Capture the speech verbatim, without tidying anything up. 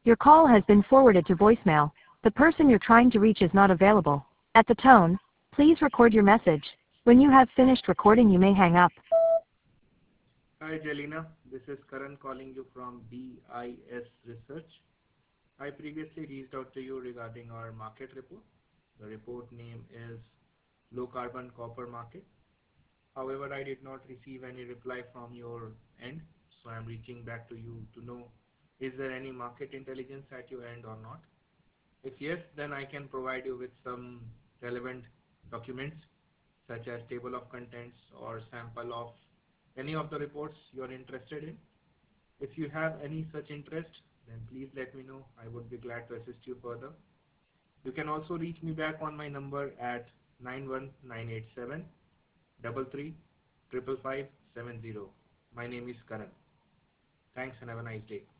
Your call has been forwarded to voicemail. The person you're trying to reach is not available. At the tone, please record your message. When you have finished recording, you may hang up. Hi Jelena, this is Karan calling you from B I S Research. I previously reached out to you regarding our market report. The report name is Low Carbon Copper Market. However, I did not receive any reply from your end, so I'm reaching back to you to know, is there any market intelligence at your end or not? If yes, then I can provide you with some relevant documents such as table of contents or sample of any of the reports you are interested in. If you have any such interest, then please let me know. I would be glad to assist you further. You can also reach me back on my number at nine one nine eight seven three three five five five seven zero. My name is Karan. Thanks and have a nice day.